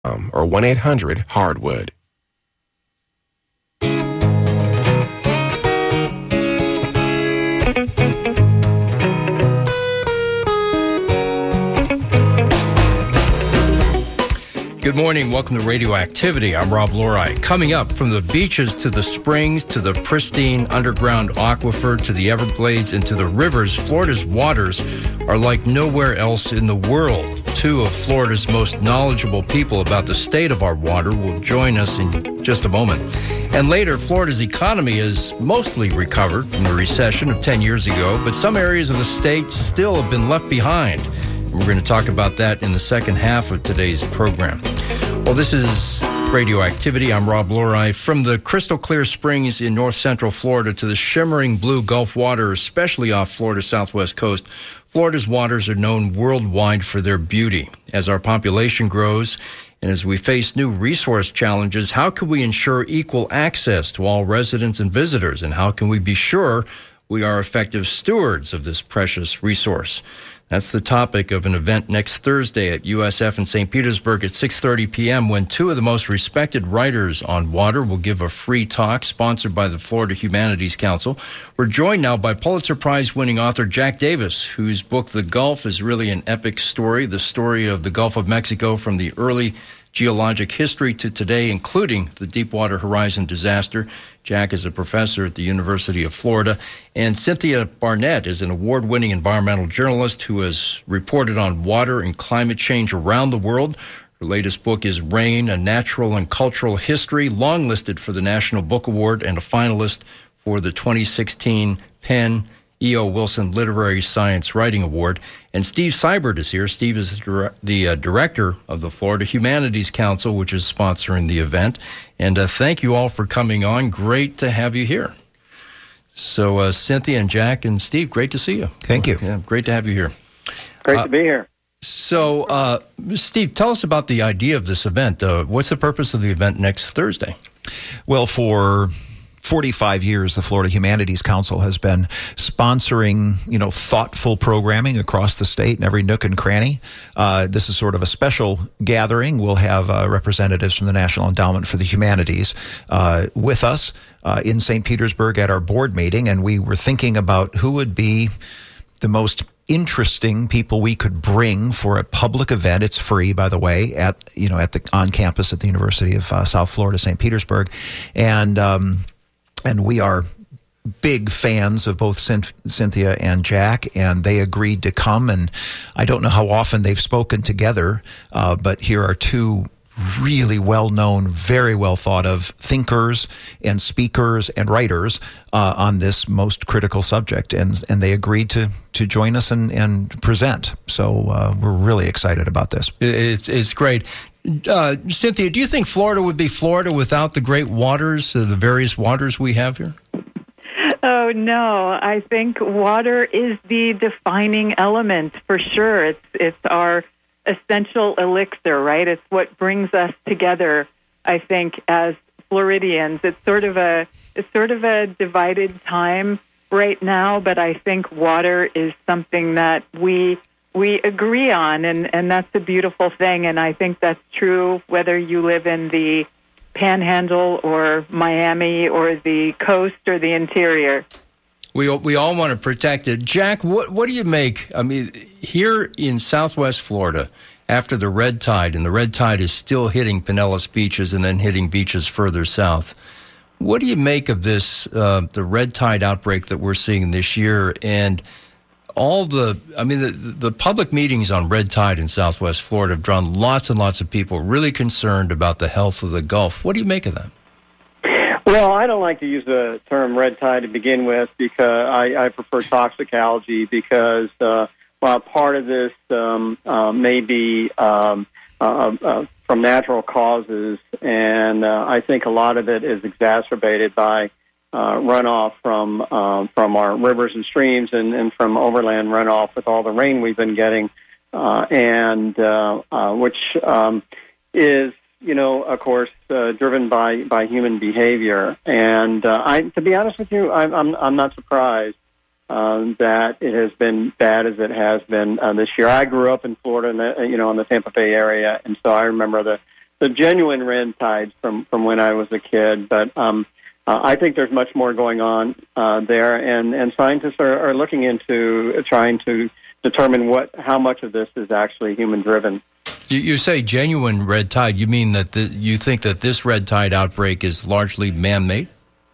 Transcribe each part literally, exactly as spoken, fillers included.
Um, or one eight hundred hardwood. Good morning. Welcome to Radioactivity. I'm Rob Lorai. Coming up, from the beaches to the springs to the pristine underground aquifer to the Everglades and to the rivers, Florida's waters are like nowhere else in the world. Two of Florida's most knowledgeable people about the state of our water will join us in just a moment. And later, Florida's economy is mostly recovered from the recession of ten years ago, but some areas of the state still have been left behind. We're going to talk about that in the second half of today's program. Well, this is Radioactivity. I'm Rob Lorai. From the crystal clear springs in north central Florida to the shimmering blue Gulf water, especially off Florida's southwest coast, Florida's waters are known worldwide for their beauty. As our population grows and as we face new resource challenges, how can we ensure equal access to all residents and visitors? And how can we be sure we are effective stewards of this precious resource? That's the topic of an event next Thursday at U S F in Saint Petersburg at six thirty p.m. when two of the most respected writers on water will give a free talk sponsored by the Florida Humanities Council. We're joined now by Pulitzer Prize-winning author Jack Davis, whose book The Gulf is really an epic story, the story of the Gulf of Mexico from the early geologic history to today, including the Deepwater Horizon disaster. Jack is a professor at the University of Florida. And Cynthia Barnett is an award-winning environmental journalist who has reported on water and climate change around the world. Her latest book is Rain, A Natural and Cultural History, long-listed for the National Book Award and a finalist for the twenty sixteen Penn E O. Wilson Literary Science Writing Award. And Steve Seibert is here. Steve is the, dire- the uh, director of the Florida Humanities Council, which is sponsoring the event. And uh, thank you all for coming on. Great to have you here. So uh, Cynthia and Jack and Steve, great to see you. Thank you. Yeah, great to have you here. Great uh, to be here. So, uh, Steve, tell us about the idea of this event. Uh, what's the purpose of the event next Thursday? Well, for forty-five years, the Florida Humanities Council has been sponsoring, you know, thoughtful programming across the state in every nook and cranny. Uh, this is sort of a special gathering. We'll have uh, representatives from the National Endowment for the Humanities uh, with us uh, in Saint Petersburg at our board meeting, and we were thinking about who would be the most interesting people we could bring for a public event. It's free, by the way, at you know at the on campus at the University of uh, South Florida, Saint Petersburg, and um, and we are big fans of both Cynthia and Jack, and they agreed to come. And I don't know how often they've spoken together, uh, but here are two really well-known, very well thought of thinkers and speakers and writers uh, on this most critical subject, and and they agreed to to join us and, and present. So uh, we're really excited about this. It's it's great. Uh, Cynthia, do you think Florida would be Florida without the great waters, uh, the various waters we have here? Oh, no. I think water is the defining element for sure. It's it's our essential elixir, right? It's what brings us together, I think, as Floridians. It's sort of a it's sort of a divided time right now, but I think water is something that we we agree on, and, and that's a beautiful thing. And I think that's true whether you live in the Panhandle or Miami or the coast or the interior. We we all want to protect it. Jack, what what do you make? I mean, here in Southwest Florida, after the red tide, and the red tide is still hitting Pinellas beaches and then hitting beaches further south. What do you make of this, uh, the red tide outbreak that we're seeing this year, and all the, I mean, the, the public meetings on red tide in Southwest Florida have drawn lots and lots of people really concerned about the health of the Gulf. What do you make of that? Well, I don't like to use the term red tide to begin with because I, I prefer toxicology because uh, while part of this um, uh, may be um, uh, uh, from natural causes, and uh, I think a lot of it is exacerbated by uh, runoff from uh, from our rivers and streams and, and from overland runoff with all the rain we've been getting, uh, and uh, uh, which um, is you know, of course, uh, driven by, by human behavior. And uh, I, to be honest with you, I'm I'm, I'm not surprised um, that it has been bad as it has been uh, this year. I grew up in Florida, in the, you know, in the Tampa Bay area, and so I remember the the genuine red tides from, from when I was a kid. But um, uh, I think there's much more going on uh, there, and, and scientists are, are looking into trying to determine what how much of this is actually human-driven. You, you say genuine red tide. You mean that the, you think that this red tide outbreak is largely man-made?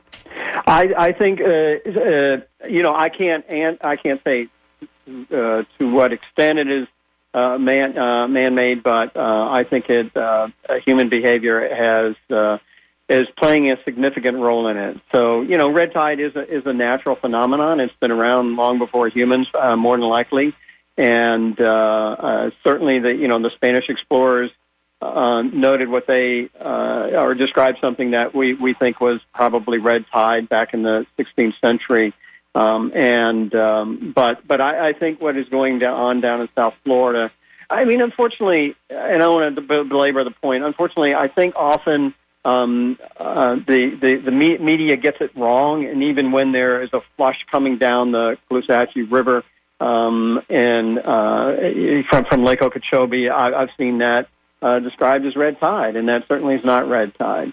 I, I think uh, uh, you know I can't and I can't say uh, to what extent it is uh, man uh, man-made, but uh, I think it uh, human behavior has uh, is playing a significant role in it. So you know, red tide is a, is a natural phenomenon. It's been around long before humans, uh, more than likely, and uh, uh, certainly the you know the Spanish explorers Uh, noted what they uh, or described something that we, we think was probably red tide back in the sixteenth century, um, and um, but but I, I think what is going down, on down in South Florida, I mean, unfortunately, and I don't want to belabor the point. Unfortunately, I think often um, uh, the the the me- media gets it wrong, and even when there is a flush coming down the Caloosahatchee River um, and uh, from from Lake Okeechobee, I, I've seen that Uh, described as red tide, and that certainly is not red tide.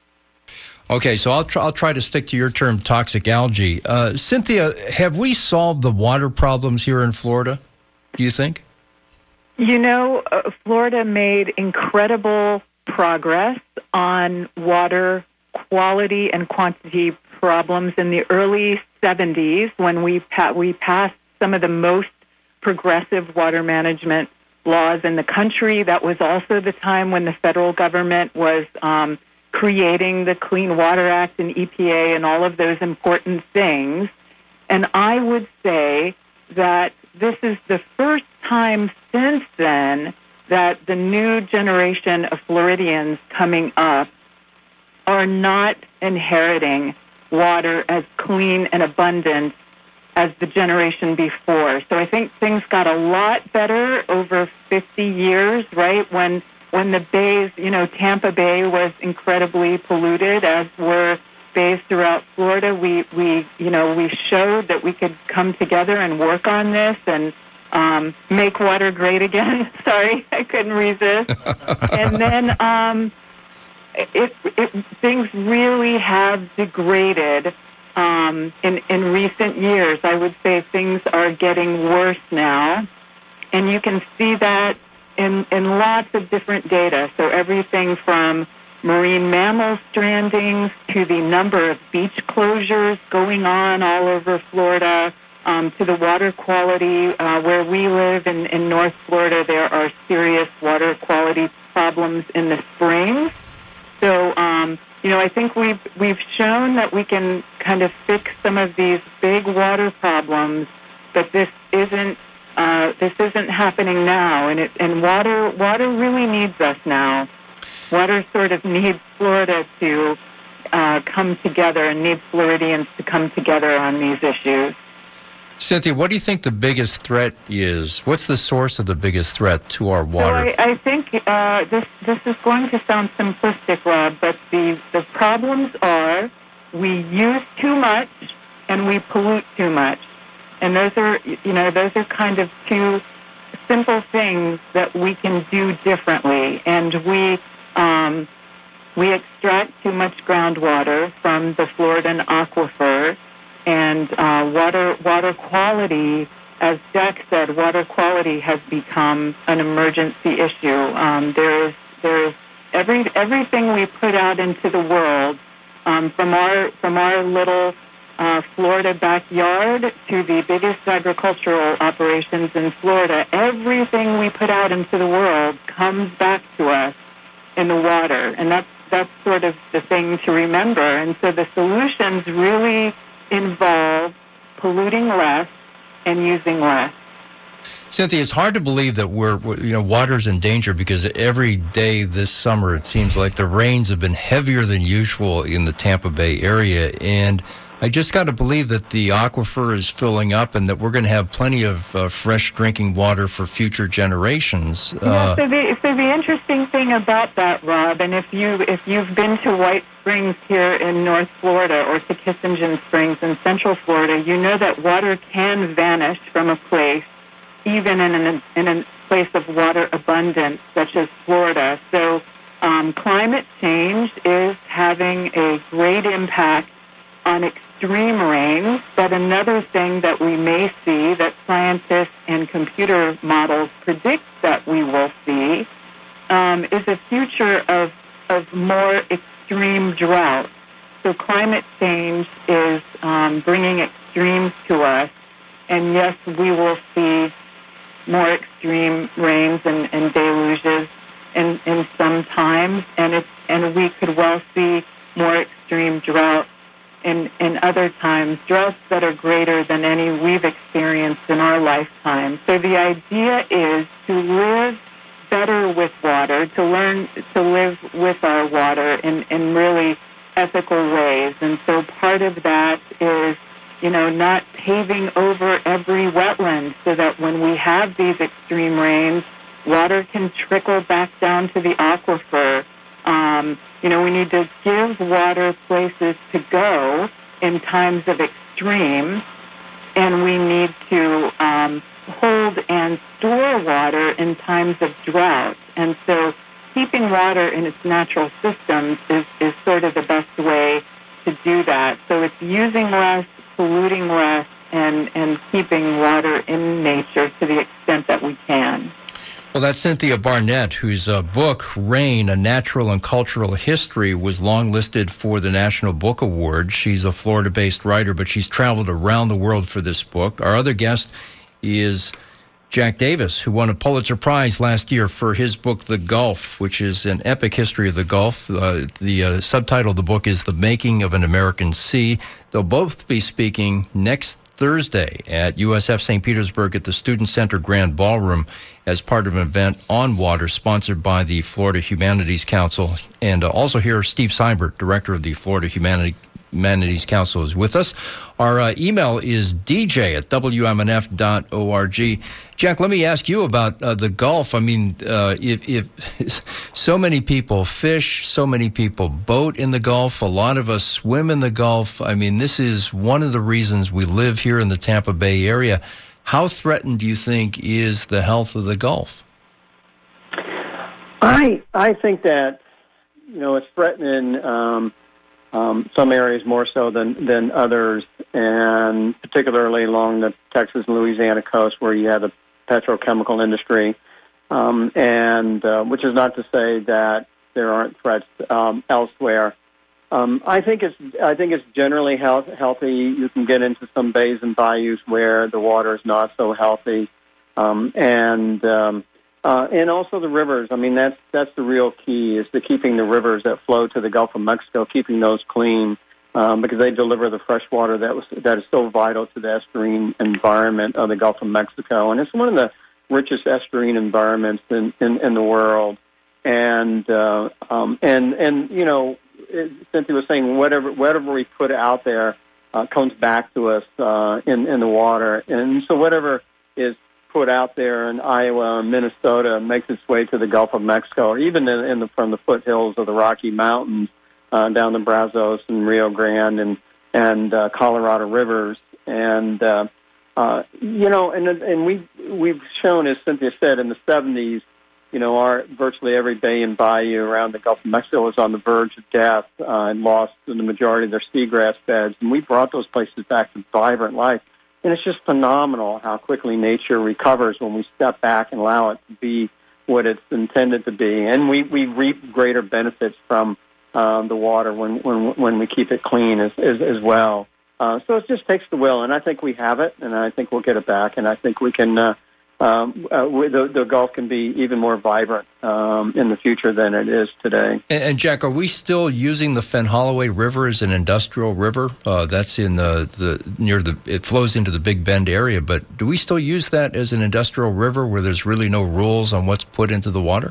Okay, so I'll try, I'll try to stick to your term, toxic algae. Uh, Cynthia, have we solved the water problems here in Florida, do you think? You know, uh, Florida made incredible progress on water quality and quantity problems in the early seventies when we pa- we passed some of the most progressive water management laws in the country. That was also the time when the federal government was um, creating the Clean Water Act and E P A and all of those important things. And I would say that this is the first time since then that the new generation of Floridians coming up are not inheriting water as clean and abundant as the generation before. So I think things got a lot better over fifty years, right? When when the bays, you know, Tampa Bay was incredibly polluted, as were bays throughout Florida. We, we you know, we showed that we could come together and work on this and um, make water great again. Sorry, I couldn't resist. And then um, it, it, things really have degraded Um, in, in recent years. I would say things are getting worse now, and you can see that in, in lots of different data. So everything from marine mammal strandings to the number of beach closures going on all over Florida, um, to the water quality. Uh, where we live in, in North Florida, there are serious water quality problems in the springs. So, um, you know, I think we've we've shown that we can kind of fix some of these big water problems, but this isn't uh, this isn't happening now, and it and water water really needs us now. Water sort of needs Florida to uh, come together, and needs Floridians to come together on these issues. Cynthia, what do you think the biggest threat is? What's the source of the biggest threat to our water? So I, I think uh, this this is going to sound simplistic, Rob, but the, the problems are we use too much and we pollute too much. And those are, you know, those are kind of two simple things that we can do differently. And we um, we extract too much groundwater from the Floridan aquifer. And uh, water water quality, as Jack said, water quality has become an emergency issue. Um, there is there is every everything we put out into the world, um, from our from our little uh, Florida backyard to the biggest agricultural operations in Florida. Everything we put out into the world comes back to us in the water, and that's that's sort of the thing to remember. And so the solutions really involve polluting less and using less. Cynthia, it's hard to believe that we're, you know, water's in danger because every day this summer it seems like the rains have been heavier than usual in the Tampa Bay area. And I just got to believe that the aquifer is filling up and that we're going to have plenty of uh, fresh drinking water for future generations. Uh, yeah, so the, so the interesting thing about that, Rob, and if, you, if you've been to White Springs here in North Florida or to Kissingen Springs in Central Florida, you know that water can vanish from a place, even in, an, in a place of water abundance, such as Florida. So Um, climate change is having a great impact on extreme rains, but another thing that we may see that scientists and computer models predict that we will see um, is a future of, of more extreme drought. So climate change is um, bringing extremes to us, and yes, we will see more extreme rains and, and deluges in, in some times, and it's, and we could well see more extreme drought in, in other times, droughts that are greater than any we've experienced in our lifetime. So the idea is to live better with water, to learn to live with our water in, in really ethical ways. And so part of that is, you know, not paving over every wetland so that when we have these extreme rains, water can trickle back down to the aquifer. Um, you know, we need to give water places to go in times of extreme, and we need to um, hold and store water in times of drought. And so keeping water in its natural systems is, is sort of the best way to do that. So it's using less, polluting less, and, and keeping water in nature to the extent that we can. Well, that's Cynthia Barnett, whose uh, book, Rain, A Natural and Cultural History, was longlisted for the National Book Award. She's a Florida-based writer, but she's traveled around the world for this book. Our other guest is Jack Davis, who won a Pulitzer Prize last year for his book, The Gulf, which is an epic history of the Gulf. Uh, the uh, subtitle of the book is The Making of an American Sea. They'll both be speaking next Thursday at U S F Saint Petersburg at the Student Center Grand Ballroom as part of an event on water sponsored by the Florida Humanities Council. And uh, also here, Steve Seibert, director of the Florida Humanity, Humanities Council, is with us. Our uh, email is d j at w m n f dot org. Jack, let me ask you about uh, the Gulf. I mean, uh, if, if so many people fish, so many people boat in the Gulf, a lot of us swim in the Gulf. I mean, this is one of the reasons we live here in the Tampa Bay area. How threatened do you think is the health of the Gulf? I I think that, you know, it's threatening um, um, some areas more so than, than others, and particularly along the Texas and Louisiana coast where you have the petrochemical industry, um, and uh, which is not to say that there aren't threats um, elsewhere. Um, I think it's I think it's generally health, healthy. You can get into some bays and bayous where the water is not so healthy, um, and um, uh, and also the rivers. I mean, that's that's the real key, is to keeping the rivers that flow to the Gulf of Mexico, keeping those clean, um, because they deliver the fresh water that was that is so vital to the estuarine environment of the Gulf of Mexico, and it's one of the richest estuarine environments in, in, in the world. And uh, um, and and you know, Cynthia was saying, whatever whatever we put out there uh, comes back to us uh, in in the water, and so whatever is put out there in Iowa or Minnesota makes its way to the Gulf of Mexico, or even in, in the, from the foothills of the Rocky Mountains uh, down the Brazos and Rio Grande and and uh, Colorado rivers, and uh, uh, you know, and and we we've shown, as Cynthia said, in the seventies. You know, our virtually every bay and bayou around the Gulf of Mexico was on the verge of death uh, and lost the majority of their seagrass beds. And we brought those places back to vibrant life. And it's just phenomenal how quickly nature recovers when we step back and allow it to be what it's intended to be. And we, we reap greater benefits from um, the water when, when when we keep it clean as, as, as well. Uh, so it just takes the will. And I think we have it, and I think we'll get it back. And I think we can... Uh, Um, uh, the, the Gulf can be even more vibrant um, in the future than it is today. And, and Jack, are we still using the Fenholloway River as an industrial river? Uh, that's in the, the near the it flows into the Big Bend area. But do we still use that as an industrial river where there's really no rules on what's put into the water?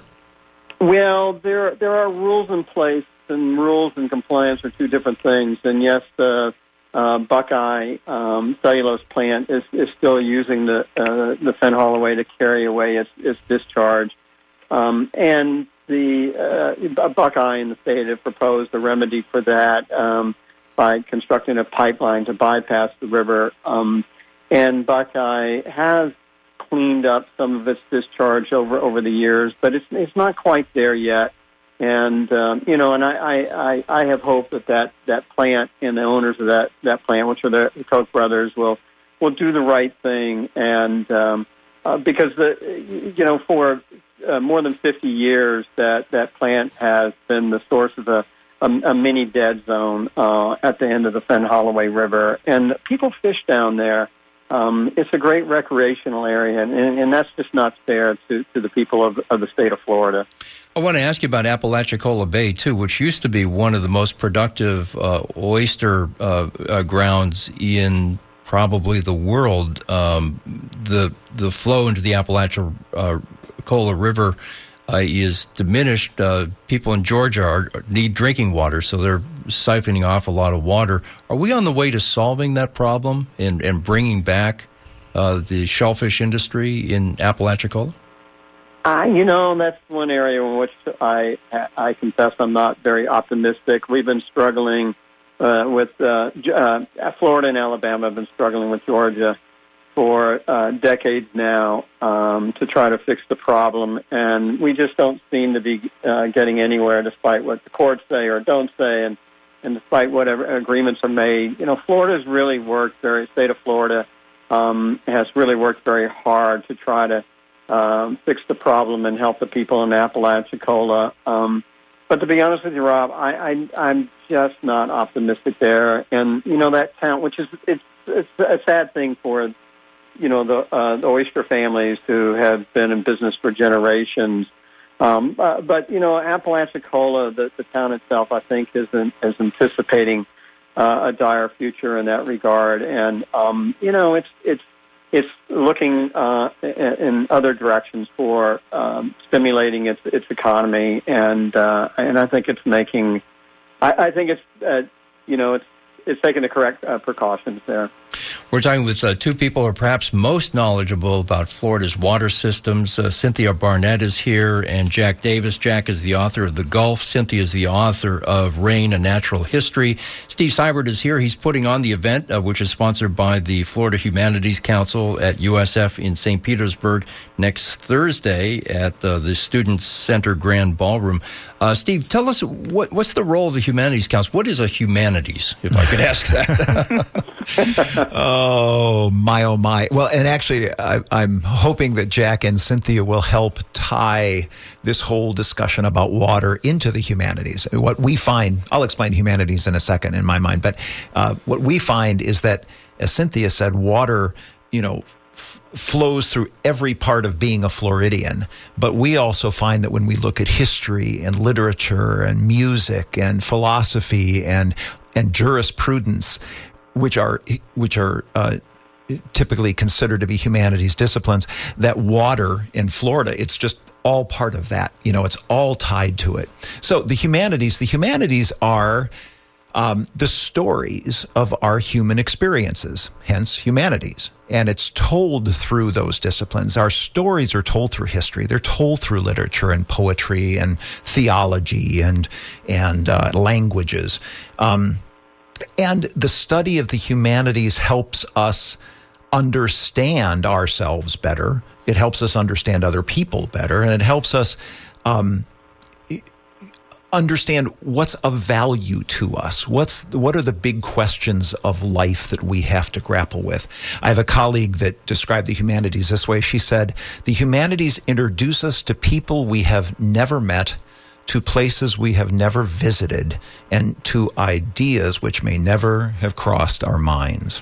Well, there there are rules in place, and rules and compliance are two different things. And yes, the Uh, Buckeye um, cellulose plant is, is still using the uh, the Fenholloway to carry away its, its discharge, um, and the uh, Buckeye and the state have proposed a remedy for that um, by constructing a pipeline to bypass the river. Um, and Buckeye has cleaned up some of its discharge over over the years, but it's it's not quite there yet. And, um, you know, and I, I, I, I have hope that, that that plant and the owners of that, that plant, which are the Koch brothers, will will do the right thing. And um, uh, because, the you know, for uh, more than fifty years, that, that plant has been the source of a, a, a mini dead zone uh, at the end of the Fenn Holloway River. And people fish down there. Um, it's a great recreational area, and, and that's just not fair to, to the people of, of the state of Florida. I want to ask you about Apalachicola Bay, too, which used to be one of the most productive uh, oyster uh, uh, grounds in probably the world. Um, the the flow into the Apalachicola River uh, is diminished. Uh, people in Georgia are, need drinking water, so they're siphoning off a lot of water. Are we on the way to solving that problem and, and bringing back uh, the shellfish industry in Apalachicola? Uh, you know, that's one area in which I I confess I'm not very optimistic. We've been struggling uh, with uh, uh, Florida and Alabama have been struggling with Georgia for uh, decades now um, to try to fix the problem, and we just don't seem to be uh, getting anywhere, despite what the courts say or don't say, and and despite whatever agreements are made. You know, Florida's really worked very. State of Florida um, has really worked very hard to try to Um, fix the problem and help the people in Apalachicola. Um, but to be honest with you, Rob, I, I, I'm just not optimistic there. And, you know, that town, which is, it's, it's a sad thing for, you know, the, uh, the oyster families who have been in business for generations. Um, uh, but, you know, Apalachicola, the, the town itself, I think, is, in, is anticipating uh, a dire future in that regard. And, um, you know, it's, it's, It's looking uh, in other directions for um, stimulating its its economy, and uh, and I think it's making, I, I think it's uh, you know it's it's taking the correct uh, precautions there. We're talking with uh, two people who are perhaps most knowledgeable about Florida's water systems. Uh, Cynthia Barnett is here, and Jack Davis. Jack is the author of The Gulf. Cynthia is the author of Rain, A Natural History. Steve Seibert is here. He's putting on the event, uh, which is sponsored by the Florida Humanities Council at U S F in Saint Petersburg next Thursday at uh, the Student Center Grand Ballroom. Uh, Steve, tell us, what, what's the role of the Humanities Council? What is a humanities, if I could ask that? Oh, my, oh, my. Well, and actually, I, I'm hoping that Jack and Cynthia will help tie this whole discussion about water into the humanities. What we find, I'll explain humanities in a second in my mind, but uh, what we find is that, as Cynthia said, water, you know, f- flows through every part of being a Floridian. But we also find that when we look at history and literature and music and philosophy and and jurisprudence, which are which are uh, typically considered to be humanities disciplines, that water in Florida, it's just all part of that. You know, it's all tied to it. So the humanities, the humanities are um, the stories of our human experiences, hence humanities. And it's told through those disciplines. Our stories are told through history. They're told through literature and poetry and theology and, and uh, languages. Um, And the study of the humanities helps us understand ourselves better. It helps us understand other people better, and it helps us um, understand what's of value to us. What's what are the big questions of life that we have to grapple with? I have a colleague that described the humanities this way. She said, "The humanities introduce us to people we have never met, to places we have never visited, and to ideas which may never have crossed our minds."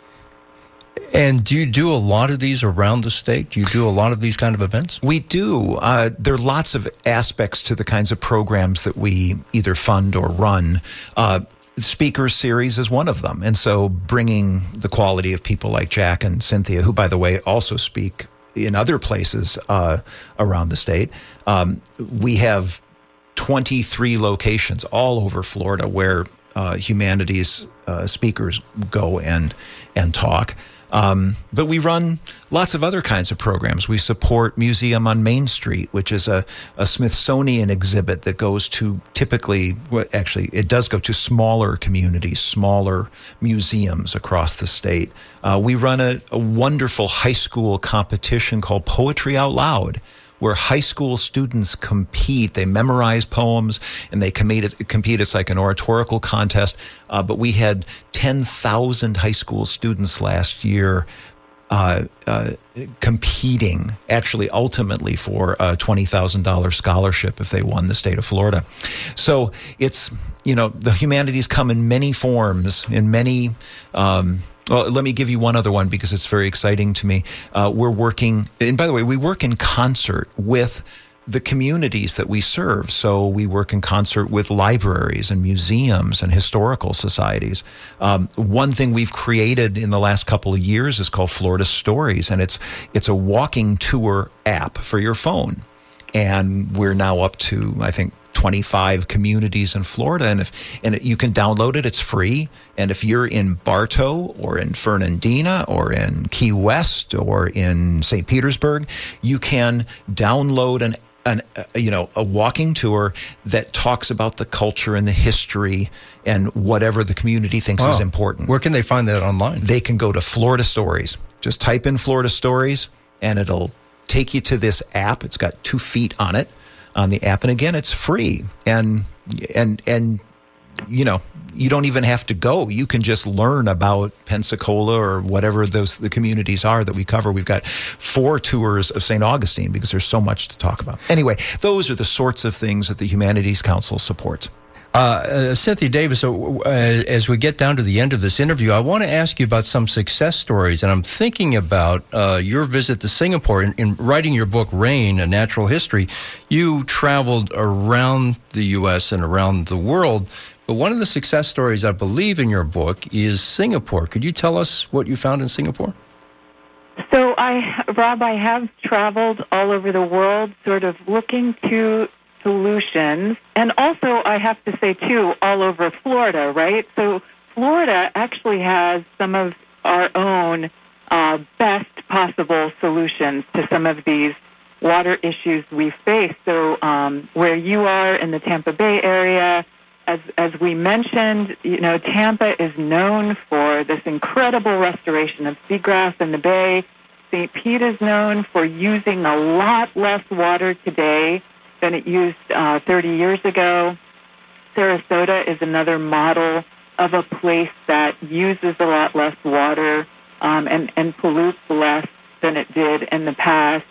And do you do a lot of these around the state? Do you do a lot of these kind of events? We do. Uh, there are lots of aspects to the kinds of programs that we either fund or run. Uh, the Speakers Series is one of them. And so bringing the quality of people like Jack and Cynthia, who, by the way, also speak in other places uh, around the state, um, we have twenty-three locations all over Florida where uh, humanities uh, speakers go and and talk. Um, but we run lots of other kinds of programs. We support Museum on Main Street, which is a, a Smithsonian exhibit that goes to typically, well, actually, it does go to smaller communities, smaller museums across the state. Uh, we run a, a wonderful high school competition called Poetry Out Loud, where high school students compete. They memorize poems and they compete. compete. It's like an oratorical contest. Uh, but we had ten thousand high school students last year uh, uh, competing, actually ultimately for a twenty thousand dollars scholarship if they won the state of Florida. So it's, you know, the humanities come in many forms, in many... Um, Well, let me give you one other one because it's very exciting to me. Uh, we're working, and by the way, we work in concert with the communities that we serve. So we work in concert with libraries and museums and historical societies. Um, one thing we've created in the last couple of years is called Florida Stories, and it's it's a walking tour app for your phone. And we're now up to, I think, twenty-five communities in Florida, and if and you can download it, it's free. And if you're in Bartow or in Fernandina or in Key West or in Saint Petersburg, you can download an an uh, you know a walking tour that talks about the culture and the history and whatever the community thinks wow. is important. Where can they find that online? They can go to Florida Stories. Just type in Florida Stories, and it'll take you to this app. It's got two feet on it. On the app, and again, it's free, and and and you know, you don't even have to go. You can just learn about Pensacola or whatever those the communities are that we cover. We've got four tours of Saint Augustine because there's so much to talk about. Anyway, those are the sorts of things that the Humanities Council supports. Uh, uh, Cynthia Davis, uh, as we get down to the end of this interview, I want to ask you about some success stories, and I'm thinking about uh, your visit to Singapore. In, in writing your book, Rain, A Natural History, you traveled around the U S and around the world, but one of the success stories, I believe, in your book is Singapore. Could you tell us what you found in Singapore? So, I, Rob, I have traveled all over the world, sort of looking to solutions, and also I have to say too, all over Florida, right? So Florida actually has some of our own uh, best possible solutions to some of these water issues we face. So um, where you are in the Tampa Bay area, as as we mentioned, you know, Tampa is known for this incredible restoration of seagrass in the bay. Saint Pete is known for using a lot less water today than it used uh, thirty years ago. Sarasota is another model of a place that uses a lot less water um, and, and pollutes less than it did in the past.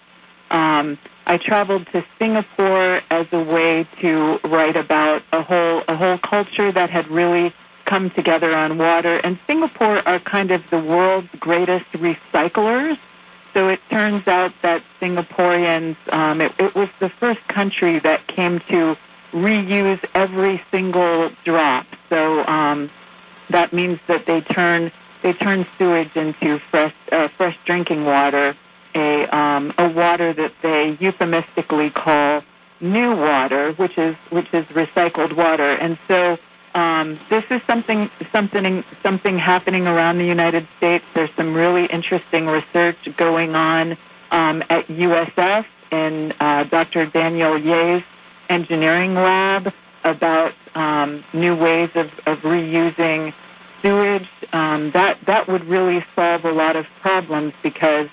Um, I traveled to Singapore as a way to write about a whole a whole culture that had really come together on water. And Singapore are kind of the world's greatest recyclers. So it turns out that Singaporeans, um, it, it was the first country that came to reuse every single drop. So um, that means that they turn they turn sewage into fresh uh, fresh drinking water, a um, a water that they euphemistically call new water, which is which is recycled water. And so Um, this is something, something, something happening around the United States. There's some really interesting research going on um, at U S F in uh, Doctor Daniel Ye's engineering lab about um, new ways of, of reusing sewage. Um, that that would really solve a lot of problems because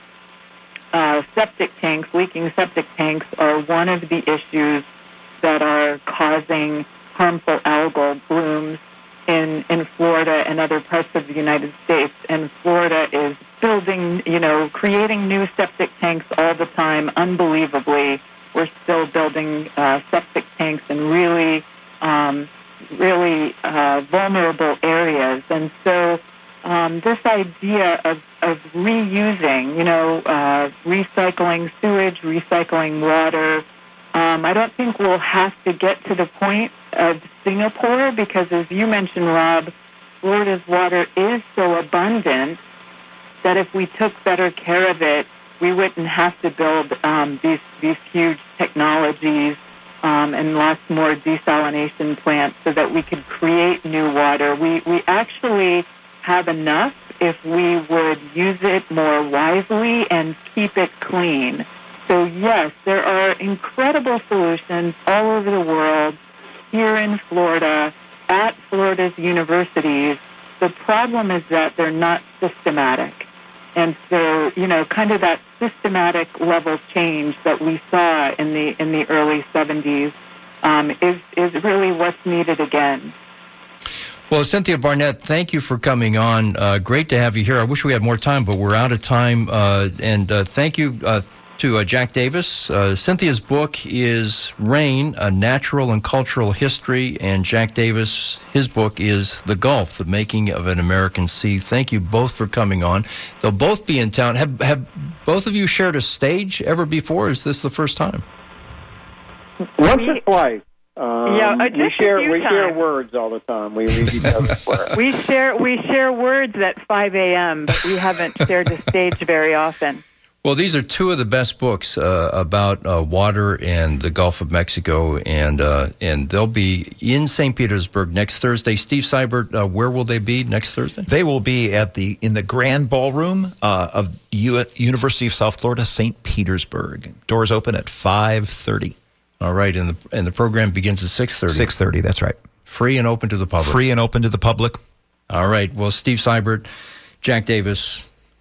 uh, septic tanks, leaking septic tanks, are one of the issues that are causing harmful algal blooms in, in Florida and other parts of the United States. And Florida is building, you know, creating new septic tanks all the time, unbelievably. We're still building uh, septic tanks in really, um, really uh, vulnerable areas. And so um, this idea of, of reusing, you know, uh, recycling sewage, recycling water, um, I don't think we'll have to get to the point of Singapore because, as you mentioned, Rob, Florida's water is so abundant that if we took better care of it, we wouldn't have to build um, these these huge technologies um, and lots more desalination plants so that we could create new water. We we actually have enough if we would use it more wisely and keep it clean. So yes, there are incredible solutions all over the world. Here in Florida, at Florida's universities, the problem is that they're not systematic. And so, you know, kind of that systematic level change that we saw in the in the early seventies um, is is really what's needed again. Well, Cynthia Barnett, thank you for coming on. Uh, great to have you here. I wish we had more time, but we're out of time. Uh, and uh, thank you uh, to uh, Jack Davis. Uh, Cynthia's book is Rain, A Natural and Cultural History, and Jack Davis, his book is The Gulf, The Making of an American Sea. Thank you both for coming on. They'll both be in town. Have, have both of you shared a stage ever before? Is this the first time? Once or twice. Um, yeah, uh, we share we times. share words all the time. We read each other's words. We share we share words at five a.m., but we haven't shared the stage very often. Well, these are two of the best books uh, about uh, water and the Gulf of Mexico, and uh, and they'll be in Saint Petersburg next Thursday. Steve Seibert, uh, where will they be next Thursday? They will be at the in the Grand Ballroom uh, of U- University of South Florida, Saint Petersburg. Doors open at five thirty. All right, and the and the program begins at six thirty. six thirty, that's right. Free and open to the public. Free and open to the public. All right. Well, Steve Seibert, Jack Davis,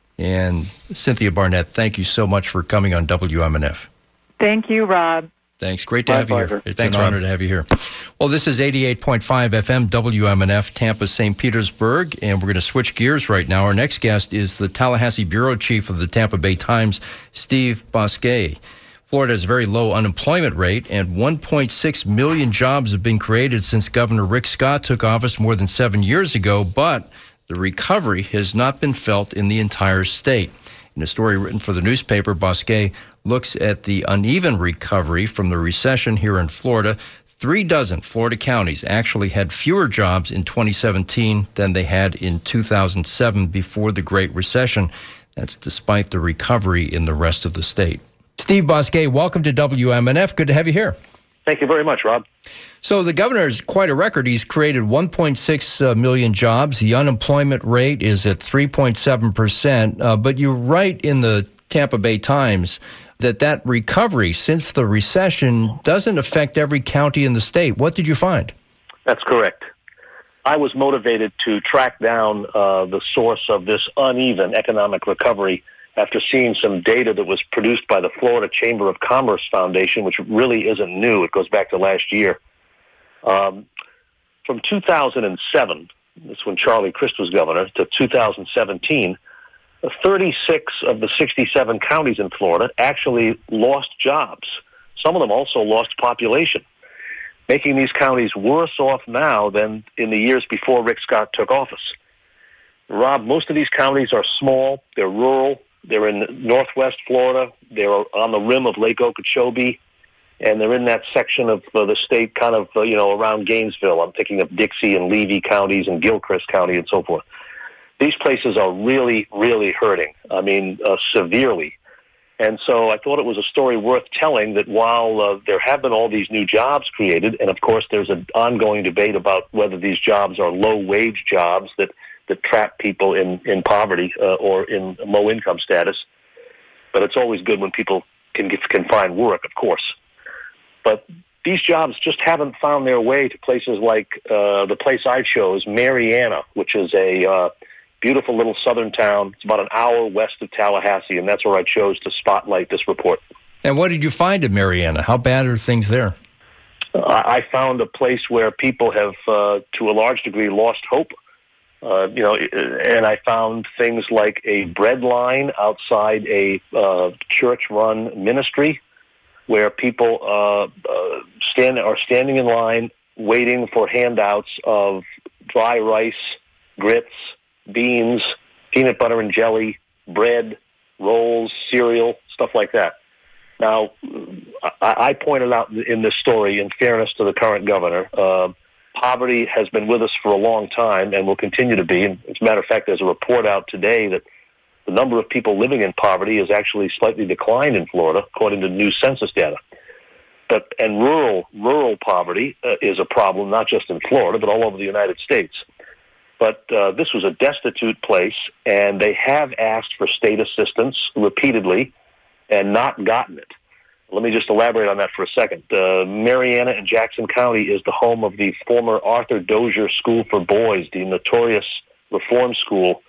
and Cynthia Barnett, thank you so much for coming on W M N F. Thank you, Rob. Thanks. Great to My have you pleasure. here. It's Thanks, an honor Rob. to have you here. Well, this is eighty-eight point five F M W M N F, Tampa, Saint Petersburg, and we're going to switch gears right now. Our next guest is the Tallahassee bureau chief of the Tampa Bay Times, Steve Bousquet. Florida has a very low unemployment rate, and one point six million jobs have been created since Governor Rick Scott took office more than seven years ago, but the recovery has not been felt in the entire state. In a story written for the newspaper, Bousquet looks at the uneven recovery from the recession here in Florida. Three dozen Florida counties actually had fewer jobs in twenty seventeen than they had in two thousand seven before the Great Recession. That's despite the recovery in the rest of the state. Steve Bousquet, welcome to W M N F. Good to have you here. Thank you very much, Rob. So the governor has quite a record. He's created one point six uh, million jobs. The unemployment rate is at three point seven percent. Uh, but you write in the Tampa Bay Times that that recovery since the recession doesn't affect every county in the state. What did you find? That's correct. I was motivated to track down uh, the source of this uneven economic recovery after seeing some data that was produced by the Florida Chamber of Commerce Foundation, which really isn't new. It goes back to last year. Um, from two thousand seven, that's when Charlie Crist was governor, to two thousand seventeen, thirty-six of the sixty-seven counties in Florida actually lost jobs. Some of them also lost population, making these counties worse off now than in the years before Rick Scott took office. Rob, most of these counties are small, they're rural, they're in northwest Florida, they're on the rim of Lake Okeechobee, and they're in that section of uh, the state kind of, uh, you know, around Gainesville. I'm thinking of Dixie and Levy counties and Gilchrist County and so forth. These places are really, really hurting, I mean, uh, severely. And so I thought it was a story worth telling that while uh, there have been all these new jobs created, and of course there's an ongoing debate about whether these jobs are low-wage jobs that that trap people in, in poverty uh, or in low-income status. But it's always good when people can get, can find work, of course. But these jobs just haven't found their way to places like uh, the place I chose, Marianna, which is a uh, beautiful little southern town. It's about an hour west of Tallahassee, and that's where I chose to spotlight this report. And what did you find in Marianna? How bad are things there? Uh, I found a place where people have, uh, to a large degree, lost hope. Uh, you know, and I found things like a bread line outside a uh, church-run ministry where people uh, uh, stand are standing in line waiting for handouts of dry rice, grits, beans, peanut butter and jelly, bread, rolls, cereal, stuff like that. Now, I, I pointed out in this story, in fairness to the current governor, uh, poverty has been with us for a long time and will continue to be. And as a matter of fact, there's a report out today that the number of people living in poverty has actually slightly declined in Florida, according to new census data. But and rural rural poverty uh, is a problem, not just in Florida, but all over the United States. But uh, this was a destitute place, and they have asked for state assistance repeatedly and not gotten it. Let me just elaborate on that for a second. Uh, Marianna in Jackson County is the home of the former Arthur Dozier School for Boys, the notorious reform school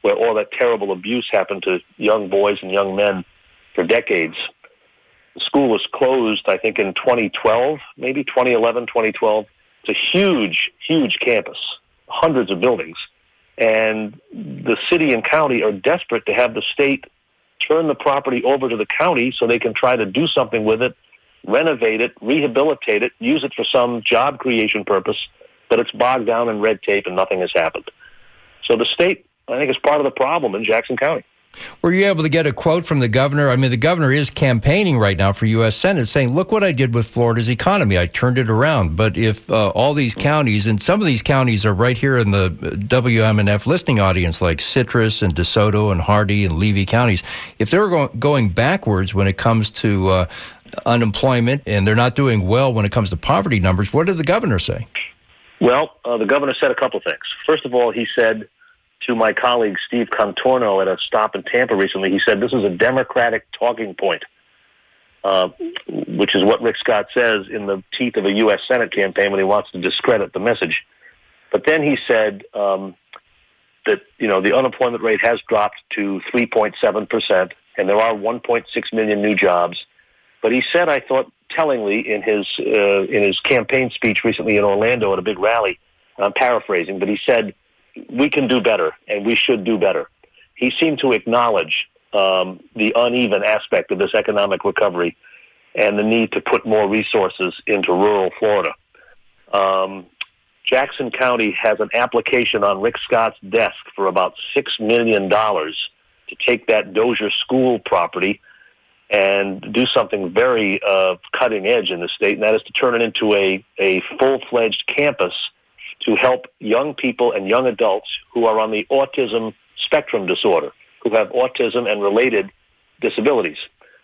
where all that terrible abuse happened to young boys and young men for decades. The school was closed, I think, in twenty twelve, maybe twenty eleven, twenty twelve. It's a huge, huge campus, hundreds of buildings. And the city and county are desperate to have the state turn the property over to the county so they can try to do something with it, renovate it, rehabilitate it, use it for some job creation purpose, but it's bogged down in red tape and nothing has happened. So the state, I think, is part of the problem in Jackson County. Were you able to get a quote from the governor? I mean, the governor is campaigning right now for U S Senate saying, look what I did with Florida's economy. I turned it around. But if uh, all these counties, and some of these counties are right here in the W M N F listening audience, like Citrus and DeSoto and Hardy and Levy counties, if they're go- going backwards when it comes to uh, unemployment and they're not doing well when it comes to poverty numbers, what did the governor say? Well, uh, the governor said a couple things. First of all, he said to my colleague Steve Contorno at a stop in Tampa recently, he said this is a Democratic talking point, uh, which is what Rick Scott says in the teeth of a U S Senate campaign when he wants to discredit the message. But then he said um, that, you know, the unemployment rate has dropped to three point seven percent, and there are one point six million new jobs. But he said, I thought, tellingly in his uh, in his campaign speech recently in Orlando at a big rally, I'm paraphrasing, but he said, we can do better, and we should do better. He seemed to acknowledge um, the uneven aspect of this economic recovery and the need to put more resources into rural Florida. Um, Jackson County has an application on Rick Scott's desk for about six million dollars to take that Dozier School property and do something very uh, cutting edge in the state, and that is to turn it into a, a full-fledged campus to help young people and young adults who are on the autism spectrum disorder, who have autism and related disabilities.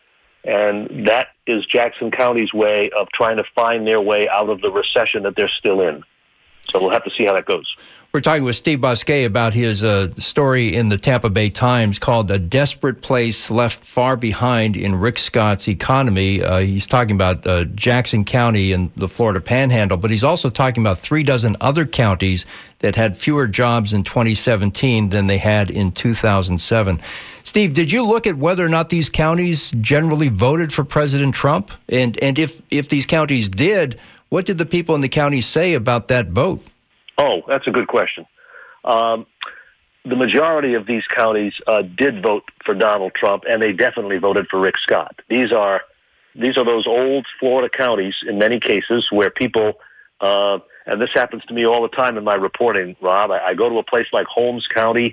And that is Jackson County's way of trying to find their way out of the recession that they're still in. So we'll have to see how that goes. We're talking with Steve Bousquet about his uh, story in the Tampa Bay Times called A Desperate Place Left Far Behind in Rick Scott's Economy. Uh, he's talking about uh, Jackson County and the Florida Panhandle, but he's also talking about three dozen other counties that had fewer jobs in twenty seventeen than they had in two thousand seven. Steve, did you look at whether or not these counties generally voted for President Trump? And, and if, if these counties did, what did the people in the county say about that vote? Oh, that's a good question. Um, the majority of these counties uh, did vote for Donald Trump, and they definitely voted for Rick Scott. These are these are those old Florida counties, in many cases, where people, uh, and this happens to me all the time in my reporting, Rob. I, I go to a place like Holmes County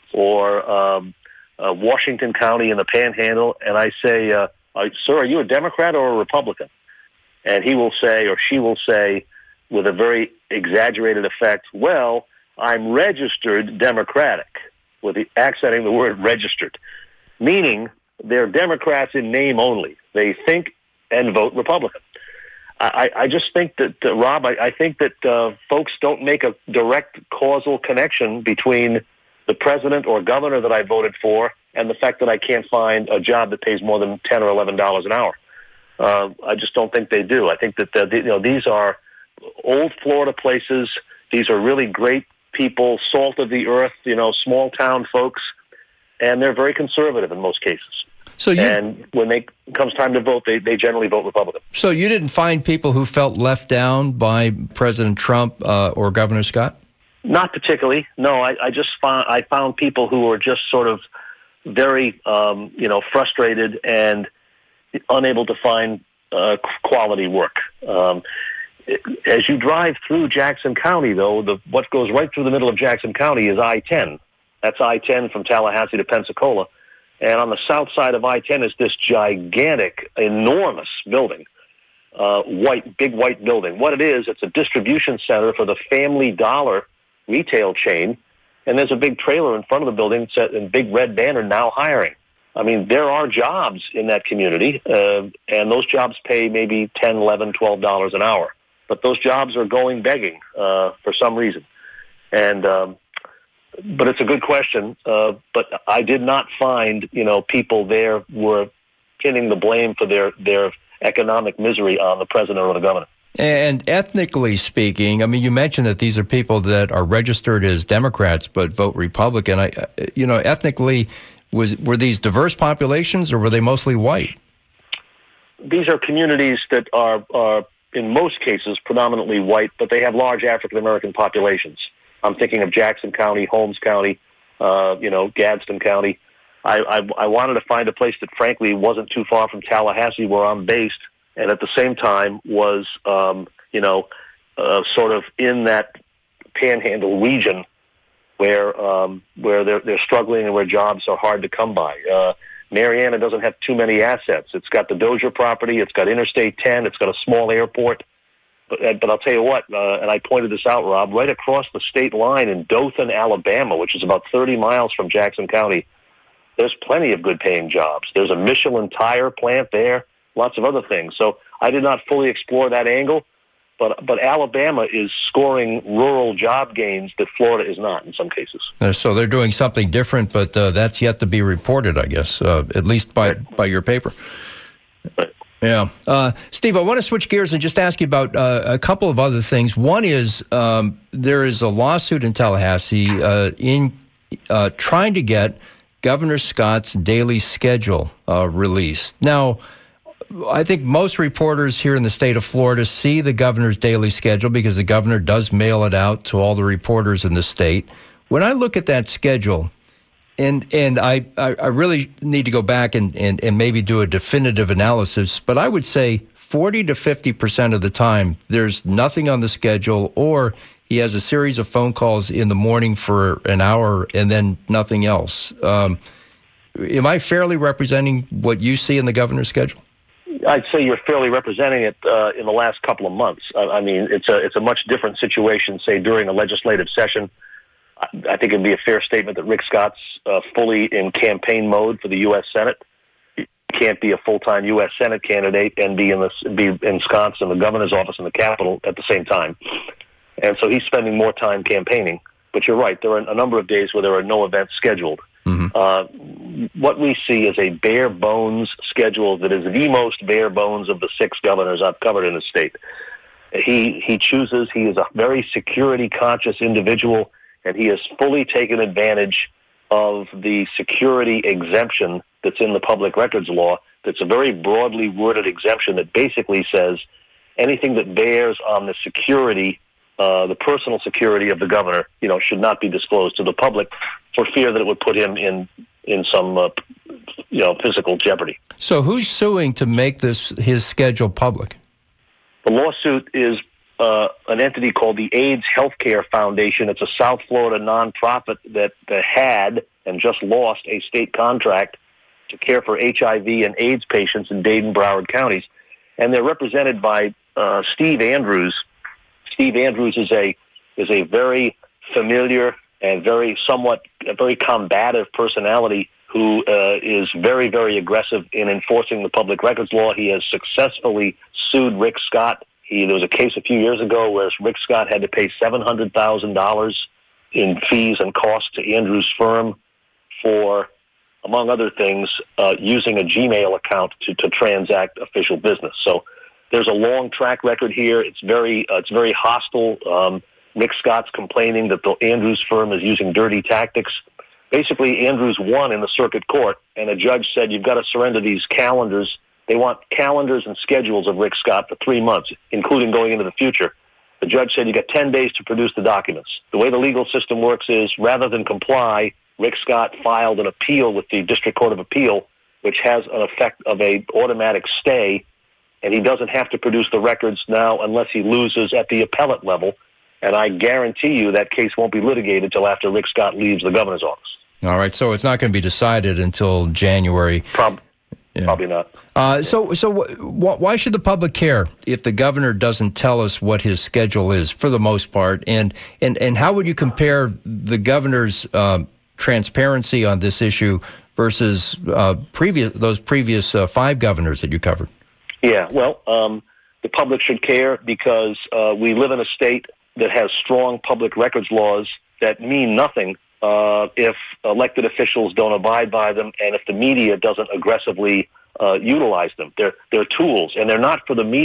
or um, uh, Washington County in the Panhandle, and I say, uh, sir, are you a Democrat or a Republican? And he will say, or she will say, with a very exaggerated effect, well, I'm registered Democratic, with the accenting the word registered, meaning they're Democrats in name only. They think and vote Republican. I, I just think that, uh, Rob, I, I think that uh, folks don't make a direct causal connection between the president or governor that I voted for and the fact that I can't find a job that pays more than ten or eleven dollars an hour. Uh, I just don't think they do. I think that the, you know these are old Florida places. These are really great people, salt of the earth, you know, small town folks, and they're very conservative in most cases. So you, and when they comes time to vote, they, they generally vote Republican. So you didn't find people who felt left down by President Trump uh, or Governor Scott? Not particularly. No, I, I just found I found people who were just sort of very, um, you know, frustrated and unable to find uh, quality work. Um, As you drive through Jackson County, though, the, what goes right through the middle of Jackson County is I ten. That's I ten from Tallahassee to Pensacola. And on the south side of I ten is this gigantic, enormous building, uh, white, big white building. What it is, it's a distribution center for the Family Dollar retail chain. And there's a big trailer in front of the building and big red banner, now hiring. I mean, there are jobs in that community, uh, and those jobs pay maybe ten, eleven, twelve dollars an hour. But those jobs are going begging uh, for some reason. And um, but it's a good question. Uh, but I did not find, you know, people there were pinning the blame for their, their economic misery on the president or the governor. And ethnically speaking, I mean, you mentioned that these are people that are registered as Democrats but vote Republican. I, you know, ethnically, was were these diverse populations or were they mostly white? These are communities that are, are in most cases, predominantly white, but they have large African-American populations. I'm thinking of Jackson County, Holmes County, uh, you know, Gadsden County. I, I, I wanted to find a place that, frankly, wasn't too far from Tallahassee, where I'm based, and at the same time was, um, you know, uh, sort of in that panhandle region where um, where they're, they're struggling and where jobs are hard to come by. Uh, Marianna doesn't have too many assets. It's got the Dozier property. It's got Interstate ten. It's got a small airport. But, but I'll tell you what, uh, and I pointed this out, Rob, right across the state line in Dothan, Alabama, which is about thirty miles from Jackson County, there's plenty of good-paying jobs. There's a Michelin tire plant there, lots of other things. So I did not fully explore that angle, but but Alabama is scoring rural job gains that Florida is not in some cases. Uh, so they're doing something different, but uh, that's yet to be reported, I guess, uh, at least by, right. by your paper. Right. Yeah. Uh, Steve, I want to switch gears and just ask you about uh, a couple of other things. One is um, there is a lawsuit in Tallahassee uh, in uh, trying to get Governor Scott's daily schedule uh, released. Now, I think most reporters here in the state of Florida see the governor's daily schedule because the governor does mail it out to all the reporters in the state. When I look at that schedule, and and I, I really need to go back and, and, and maybe do a definitive analysis, but I would say forty to fifty percent of the time there's nothing on the schedule, or he has a series of phone calls in the morning for an hour and then nothing else. Um, am I fairly representing what you see in the governor's schedule? I'd say you're fairly representing it uh, in the last couple of months. I, I mean, it's a it's a much different situation, say, during a legislative session. I, I think it'd be a fair statement that Rick Scott's uh, fully in campaign mode for the U S Senate. You can't be a full-time U S Senate candidate and be in the be ensconced in the governor's office in the Capitol at the same time. And so he's spending more time campaigning. But you're right, there are a number of days where there are no events scheduled. Mm-hmm. Uh, what we see is a bare bones schedule that is the most bare bones of the six governors I've covered in the state. He he chooses, he is a very security conscious individual, and he has fully taken advantage of the security exemption that's in the public records law. That's a very broadly worded exemption that basically says anything that bears on the security Uh, the personal security of the governor, you know, should not be disclosed to the public for fear that it would put him in in some, uh, you know, physical jeopardy. So who's suing to make this his schedule public? The lawsuit is uh, an entity called the AIDS Healthcare Foundation. It's a South Florida nonprofit that, that had and just lost a state contract to care for H I V and AIDS patients in Dade and Broward counties, and they're represented by uh, Steve Andrews. Steve Andrews is a is a very familiar and very somewhat a very combative personality who uh, is very, very aggressive in enforcing the public records law. He has successfully sued Rick Scott. He, there was a case a few years ago where Rick Scott had to pay seven hundred thousand dollars in fees and costs to Andrews' firm for, among other things, uh, using a Gmail account to, to transact official business. So there's a long track record here. It's very, uh, it's very hostile. Um, Rick Scott's complaining that the Andrews firm is using dirty tactics. Basically, Andrews won in the circuit court, and a judge said, you've got to surrender these calendars. They want calendars and schedules of Rick Scott for three months, including going into the future. The judge said, you got ten days to produce the documents. The way the legal system works is, rather than comply, Rick Scott filed an appeal with the District Court of Appeal, which has an effect of a automatic stay, and he doesn't have to produce the records now unless he loses at the appellate level. And I guarantee you that case won't be litigated until after Rick Scott leaves the governor's office. All right, so it's not going to be decided until January. Prob- yeah. Probably not. Uh, so so w- why should the public care if the governor doesn't tell us what his schedule is, for the most part? And and, and how would you compare the governor's uh, transparency on this issue versus uh, previous those previous uh, five governors that you covered? Yeah, well, um, the public should care because uh, we live in a state that has strong public records laws that mean nothing uh, if elected officials don't abide by them and if the media doesn't aggressively uh, utilize them. They're, they're tools, and they're not for the media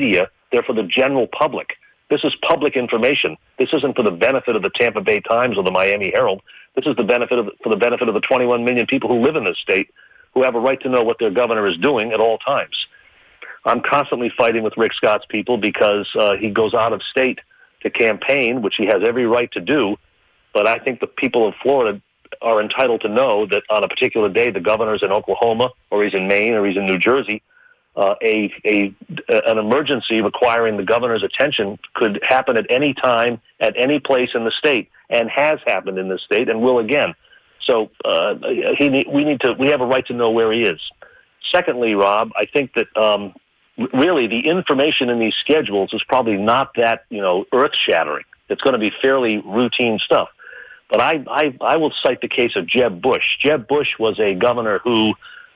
They're for the general public. This is public information. This isn't for the benefit of the Tampa Bay Times or the Miami Herald. This is the benefit of, for the benefit of the twenty-one million people who live in this state who have a right to know what their governor is doing at all times. I'm constantly fighting with Rick Scott's people because uh, he goes out of state to campaign, which he has every right to do. But I think the people of Florida are entitled to know that on a particular day, the governor's in Oklahoma or he's in Maine or he's in New Jersey. Uh, a, a an emergency requiring the governor's attention could happen at any time, at any place in the state, and has happened in the state, and will again. So uh, he we need to we have a right to know where he is. Secondly, Rob, I think that um, really the information in these schedules is probably not that you know earth shattering. It's going to be fairly routine stuff. But I I, I will cite the case of Jeb Bush. Jeb Bush was a governor who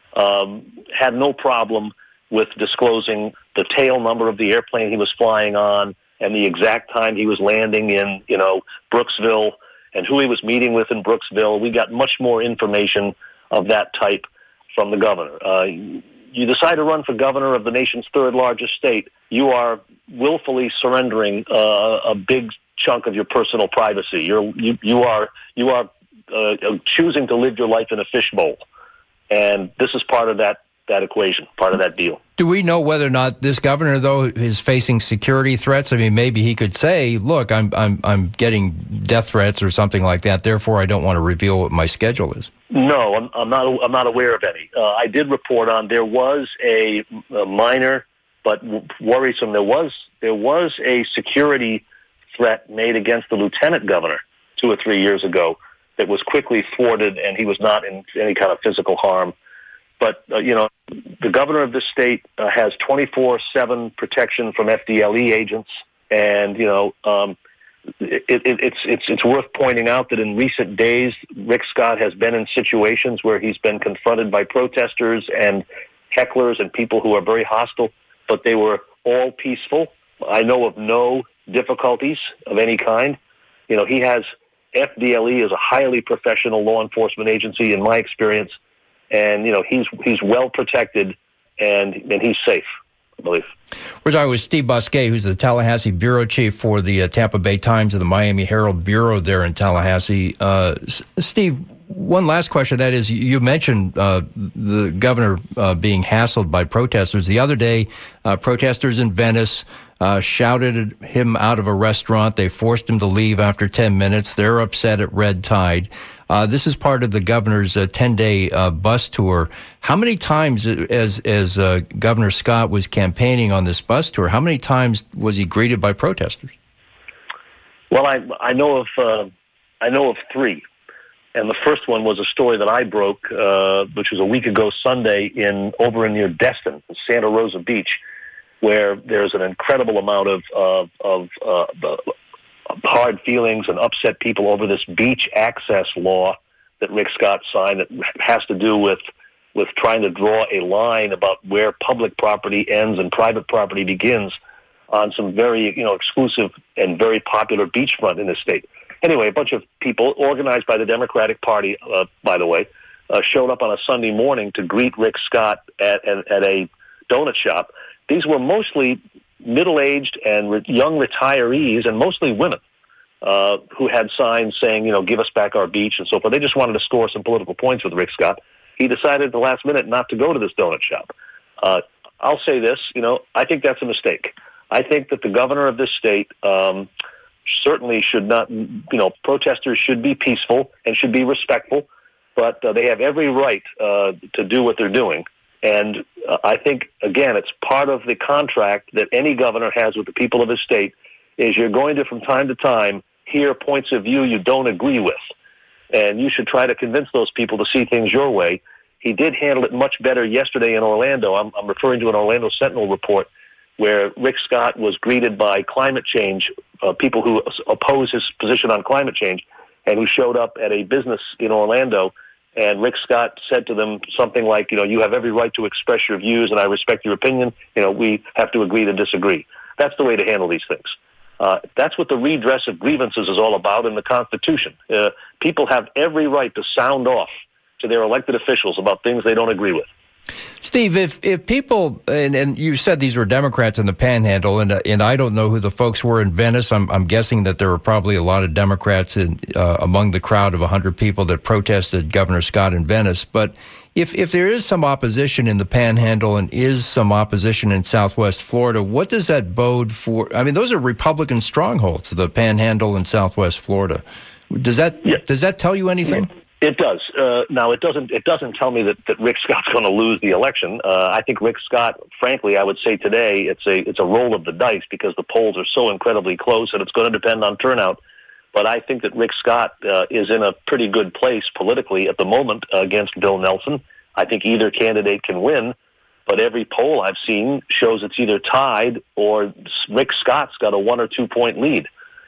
um, had no problem with disclosing the tail number of the airplane he was flying on and the exact time he was landing in, you know, Brooksville and who he was meeting with in Brooksville. We got much more information of that type from the governor. Uh, you decide to run for governor of the nation's third largest state, you are willfully surrendering uh, a big chunk of your personal privacy. You're, you, you are, you are uh, choosing to live your life in a fishbowl. And this is part of that that equation, part of that deal. Do we know whether or not this governor, though, is facing security threats? I mean, maybe he could say, look, I'm I'm I'm getting death threats or something like that, therefore I don't want to reveal what my schedule is. No, I'm, I'm not I'm not aware of any. Uh, I did report on there was a, a minor but worrisome, there was there was a security threat made against the lieutenant governor two or three years ago that was quickly thwarted, and he was not in any kind of physical harm. But, uh, you know, the governor of this state uh, has twenty-four seven protection from F D L E agents. And, you know, um, it, it, it's, it's, it's worth pointing out that in recent days, Rick Scott has been in situations where he's been confronted by protesters and hecklers and people who are very hostile, but they were all peaceful. I know of no difficulties of any kind. You know, he has F D L E is a highly professional law enforcement agency, in my experience. And, you know, he's he's well protected, and and he's safe, I believe. We're talking with Steve Bousquet, who's the Tallahassee bureau chief for the uh, Tampa Bay Times and the Miami Herald bureau there in Tallahassee. Uh, S- Steve, one last question. That is, you mentioned uh, the governor uh, being hassled by protesters. The other day, uh, protesters in Venice uh, shouted him out of a restaurant. They forced him to leave after ten minutes. They're upset at Red Tide. Uh, this is part of the governor's uh, ten-day uh, bus tour. How many times, as as uh, Governor Scott was campaigning on this bus tour, how many times was he greeted by protesters? Well, I I know of uh, I know of three, and the first one was a story that I broke, uh, which was a week ago Sunday in over in near Destin, Santa Rosa Beach, where there's an incredible amount of of, of uh, hard feelings and upset people over this beach access law that Rick Scott signed that has to do with with trying to draw a line about where public property ends and private property begins on some very, you know, exclusive and very popular beachfront in the state. Anyway, a bunch of people organized by the Democratic Party, uh, by the way, uh, showed up on a Sunday morning to greet Rick Scott at, at, at a donut shop. These were mostly middle-aged and re- young retirees, and mostly women, uh, who had signs saying, you know, give us back our beach and so forth. They just wanted to score some political points with Rick Scott. He decided at the last minute not to go to this donut shop. Uh, I'll say this, you know, I think that's a mistake. I think that the governor of this state um, certainly should not, you know, protesters should be peaceful and should be respectful, but uh, they have every right uh, to do what they're doing. And uh, I think, again, it's part of the contract that any governor has with the people of his state is you're going to, from time to time, hear points of view you don't agree with. And you should try to convince those people to see things your way. He did handle it much better yesterday in Orlando. I'm, I'm referring to an Orlando Sentinel report where Rick Scott was greeted by climate change, uh, people who oppose his position on climate change, and who showed up at a business in Orlando. And Rick Scott said to them something like, you know, you have every right to express your views, and I respect your opinion. You know, we have to agree to disagree. That's the way to handle these things. Uh, that's what the redress of grievances is all about in the Constitution. Uh, people have every right to sound off to their elected officials about things they don't agree with. Steve, if if people, and, and you said these were Democrats in the Panhandle, and and I don't know who the folks were in Venice. I'm I'm guessing that there were probably a lot of Democrats in, uh, among the crowd of one hundred people that protested Governor Scott in Venice. But if if there is some opposition in the Panhandle and is some opposition in Southwest Florida, what does that bode for? I mean, those are Republican strongholds, the Panhandle and Southwest Florida. Does that yeah. does that tell you anything? Yeah. It does. Uh, now, it doesn't. It doesn't tell me that, that Rick Scott's going to lose the election. Uh, I think Rick Scott, frankly, I would say today it's a it's a roll of the dice because the polls are so incredibly close, and it's going to depend on turnout. But I think that Rick Scott uh, is in a pretty good place politically at the moment uh, against Bill Nelson. I think either candidate can win, but every poll I've seen shows it's either tied or Rick Scott's got a one or two point lead.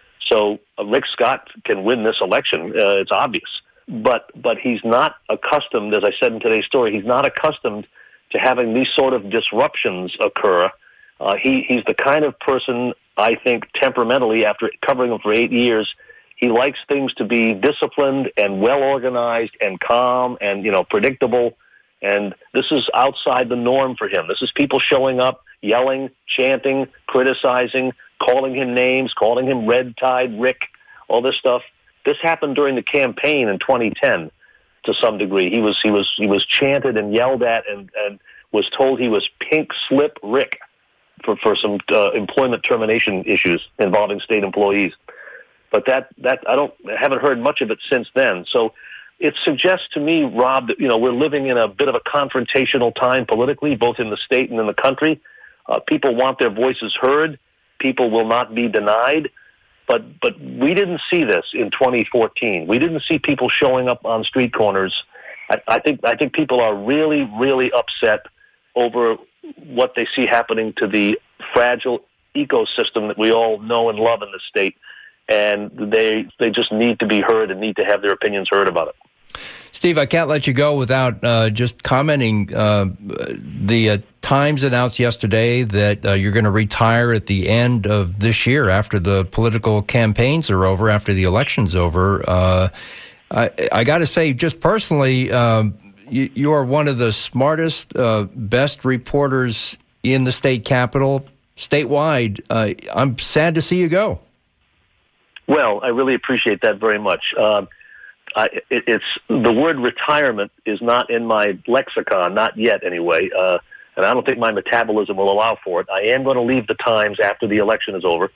So uh, Rick Scott can win this election. Uh, it's obvious. But but he's not accustomed, as I said in today's story, he's not accustomed to having these sort of disruptions occur. Uh, he he's the kind of person, I think, temperamentally, after covering him for eight years, he likes things to be disciplined and well organized and calm and, you know, predictable. And this is outside the norm for him. This is people showing up, yelling, chanting, criticizing, calling him names, calling him red-tide Rick, all this stuff. This happened during the campaign in twenty ten to some degree. He was he was he was chanted and yelled at and, and was told he was pink slip Rick for, for some uh, employment termination issues involving state employees. But that that I don't I haven't heard much of it since then. So it suggests to me, Rob, that you know we're living in a bit of a confrontational time politically, both in the state and in the country. Uh, people want their voices heard. People will not be denied. But but we didn't see this in twenty fourteen. We didn't see people showing up on street corners. I, I think I think people are really, really upset over what they see happening to the fragile ecosystem that we all know and love in the state. And they they just need to be heard and need to have their opinions heard about it. Steve, I can't let you go without uh, just commenting. Uh, the uh, Times announced yesterday that uh, you're going to retire at the end of this year after the political campaigns are over, after the election's over. Uh, I, I got to say, just personally, um, you, you are one of the smartest, uh, best reporters in the state capitol, statewide. Uh, I'm sad to see you go. Well, I really appreciate that very much. Uh, I, it, it's the word retirement is not in my lexicon, not yet anyway, uh, and I don't think my metabolism will allow for it. I am going to leave the Times after the election is over,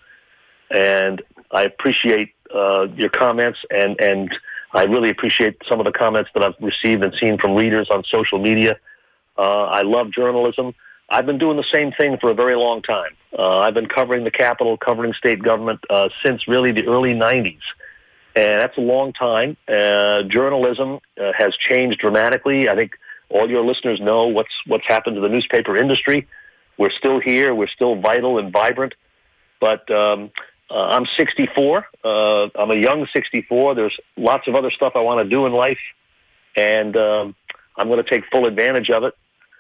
and I appreciate uh, your comments, and, and I really appreciate some of the comments that I've received and seen from readers on social media. Uh, I love journalism. I've been doing the same thing for a very long time. Uh, I've been covering the Capitol, covering state government uh, since really the early nineties. And that's a long time. Uh, journalism uh, has changed dramatically. I think all your listeners know what's what's happened to the newspaper industry. We're still here. We're still vital and vibrant. But um, uh, I'm sixty-four. Uh, I'm a young sixty-four. There's lots of other stuff I want to do in life. And um, I'm going to take full advantage of it.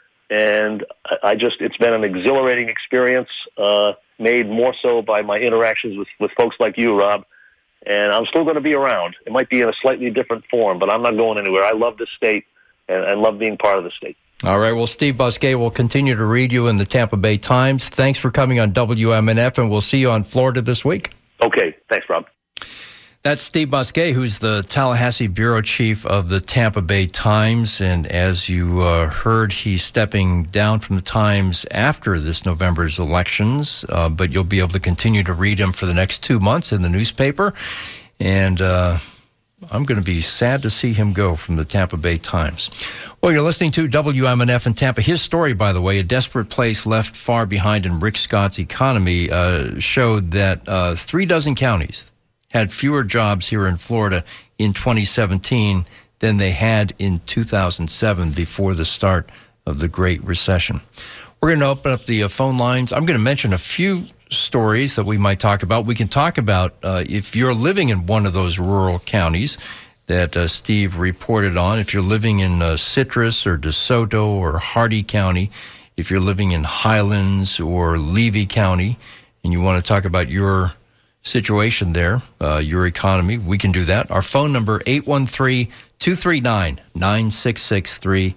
And I just, it's been an exhilarating experience, uh, made more so by my interactions with, with folks like you, Rob. And I'm still going to be around. It might be in a slightly different form, but I'm not going anywhere. I love this state and, and love being part of the state. All right. Well, Steve Bousquet will continue to read you in the Tampa Bay Times. Thanks for coming on W M N F, and we'll see you on Florida this week. Okay. Thanks, Rob. That's Steve Bousquet, who's the Tallahassee bureau chief of the Tampa Bay Times. And as you uh, heard, he's stepping down from the Times after this November's elections, uh, but you'll be able to continue to read him for the next two months in the newspaper. And uh, I'm going to be sad to see him go from the Tampa Bay Times. Well, you're listening to W M N F in Tampa. His story, by the way, A Desperate Place Left Far Behind in Rick Scott's Economy, uh, showed that uh, three dozen counties had fewer jobs here in Florida in twenty seventeen than they had in two thousand seven, before the start of the Great Recession. We're going to open up the uh, phone lines. I'm going to mention a few stories that we might talk about. We can talk about uh, if you're living in one of those rural counties that uh, Steve reported on, if you're living in uh, Citrus or DeSoto or Hardee County, if you're living in Highlands or Levy County, and you want to talk about your situation there, uh, your economy, we can do that. Our phone number, eight one three, two three nine, nine six six three.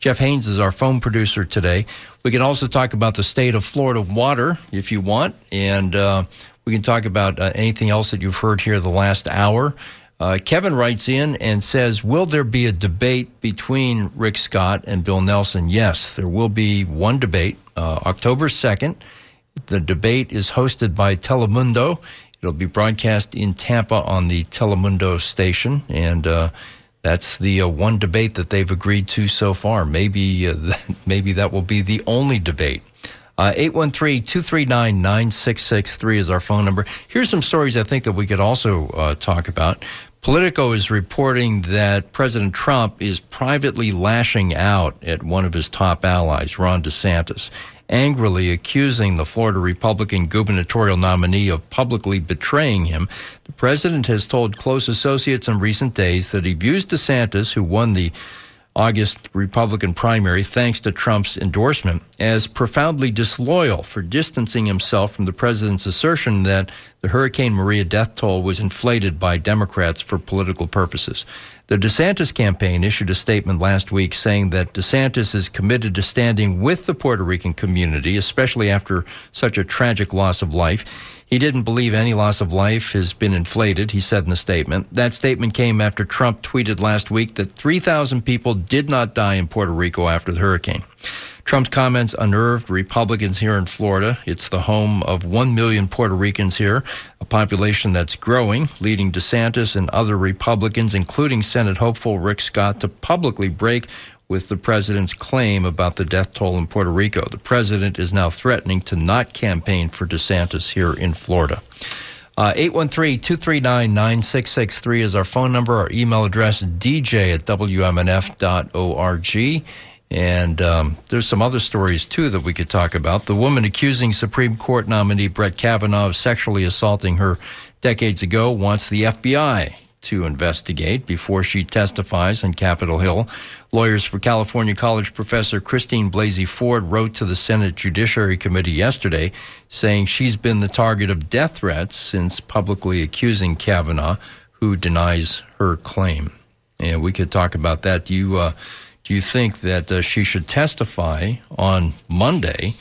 Jeff Haynes is our phone producer today. We can also talk about the state of Florida water if you want, and uh, we can talk about uh, anything else that you've heard here the last hour. Uh, Kevin writes in and says, will there be a debate between Rick Scott and Bill Nelson? Yes, there will be one debate, uh, October second. The debate is hosted by Telemundo. It'll be broadcast in Tampa on the Telemundo station, and uh, that's the uh, one debate that they've agreed to so far. Maybe, uh, maybe that will be the only debate. Uh, eight one three, two three nine, nine six six three is our phone number. Here's some stories I think that we could also uh, talk about. Politico is reporting that President Trump is privately lashing out at one of his top allies, Ron DeSantis, angrily accusing the Florida Republican gubernatorial nominee of publicly betraying him. The president has told close associates in recent days that he views DeSantis, who won the August Republican primary thanks to Trump's endorsement, as profoundly disloyal for distancing himself from the president's assertion that the Hurricane Maria death toll was inflated by Democrats for political purposes. The DeSantis campaign issued a statement last week saying that DeSantis is committed to standing with the Puerto Rican community, especially after such a tragic loss of life. He didn't believe any loss of life has been inflated, he said in the statement. That statement came after Trump tweeted last week that three thousand people did not die in Puerto Rico after the hurricane. Trump's comments unnerved Republicans here in Florida. It's the home of one million Puerto Ricans here, a population that's growing, leading DeSantis and other Republicans, including Senate hopeful Rick Scott, to publicly break with the president's claim about the death toll in Puerto Rico. The president is now threatening to not campaign for DeSantis here in Florida. Uh, eight one three, two three nine, nine six six three is our phone number. Our email address, d j at w m n f dot org. And um, there's some other stories, too, that we could talk about. The woman accusing Supreme Court nominee Brett Kavanaugh of sexually assaulting her decades ago wants the F B I to investigate before she testifies on Capitol Hill. Lawyers for California College professor Christine Blasey Ford wrote to the Senate Judiciary Committee yesterday saying she's been the target of death threats since publicly accusing Kavanaugh, who denies her claim. And we could talk about that. Do you, uh, do you think that uh, she should testify on Monday?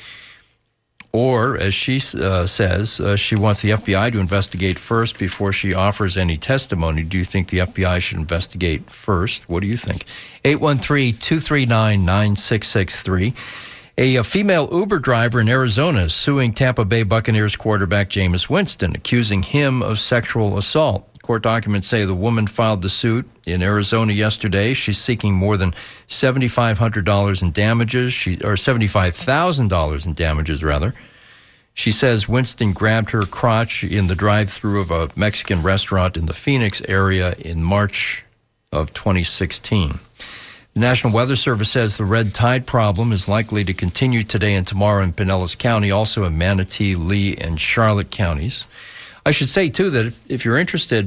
Or, as she uh, says, uh, she wants the F B I to investigate first before she offers any testimony. Do you think the F B I should investigate first? What do you think? eight one three, two three nine, nine six six three. A, a female Uber driver in Arizona is suing Tampa Bay Buccaneers quarterback Jameis Winston, accusing him of sexual assault. Court documents say the woman filed the suit in Arizona yesterday. She's seeking more than seven thousand five hundred dollars in damages, she, or seventy-five thousand dollars in damages, rather. She says Winston grabbed her crotch in the drive-thru of a Mexican restaurant in the Phoenix area in March of twenty sixteen. The National Weather Service says the red tide problem is likely to continue today and tomorrow in Pinellas County, also in Manatee, Lee, and Charlotte counties. I should say, too, that if, if you're interested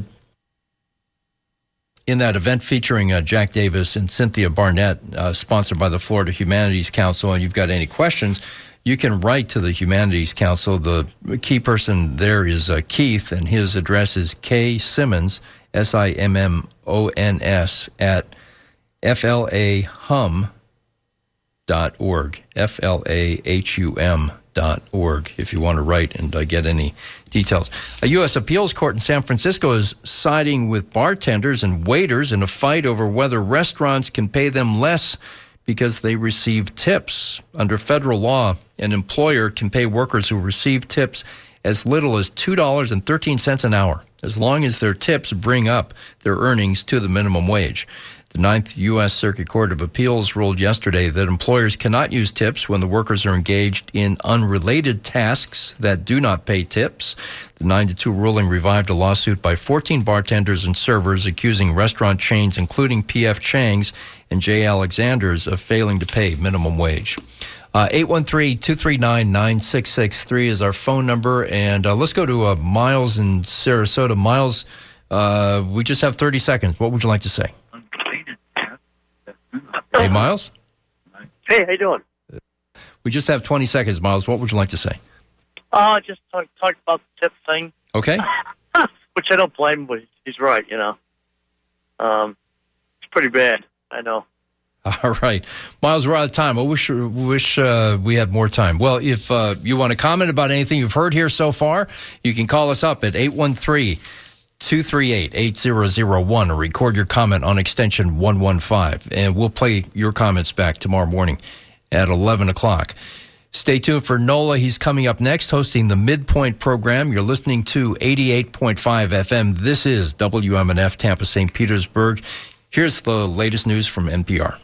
in that event featuring uh, Jack Davis and Cynthia Barnett, uh, sponsored by the Florida Humanities Council, and you've got any questions, you can write to the Humanities Council. The key person there is uh, Keith, and his address is K Simmons, S I M M O N S, at F L A hum dot org, F L A H U M dot org, if you want to write and uh, get any details. A U S appeals court in San Francisco is siding with bartenders and waiters in a fight over whether restaurants can pay them less because they receive tips. Under federal law, an employer can pay workers who receive tips as little as two dollars and thirteen cents an hour, as long as their tips bring up their earnings to the minimum wage. The Ninth U S Circuit Court of Appeals ruled yesterday that employers cannot use tips when the workers are engaged in unrelated tasks that do not pay tips. The nine to two ruling revived a lawsuit by fourteen bartenders and servers accusing restaurant chains, including P F Chang's and J. Alexander's, of failing to pay minimum wage. Uh, eight one three, two three nine, nine six six three is our phone number. And uh, let's go to uh, Miles in Sarasota. Miles, uh, we just have thirty seconds. What would you like to say? Hey, Miles? Hey, how you doing? We just have twenty seconds, Miles. What would you like to say? Uh, just talk, talk about the tip thing. Okay. Which I don't blame him, but he's right, you know. Um, it's pretty bad, I know. All right. Miles, we're out of time. I wish wish uh, we had more time. Well, if uh, you want to comment about anything you've heard here so far, you can call us up at eight one three, two three eight, eight zero zero one or record your comment on extension one one five. And we'll play your comments back tomorrow morning at eleven o'clock. Stay tuned for Nola. He's coming up next, hosting the Midpoint program. You're listening to eighty-eight point five F M. This is W M N F Tampa Saint Petersburg. Here's the latest news from N P R.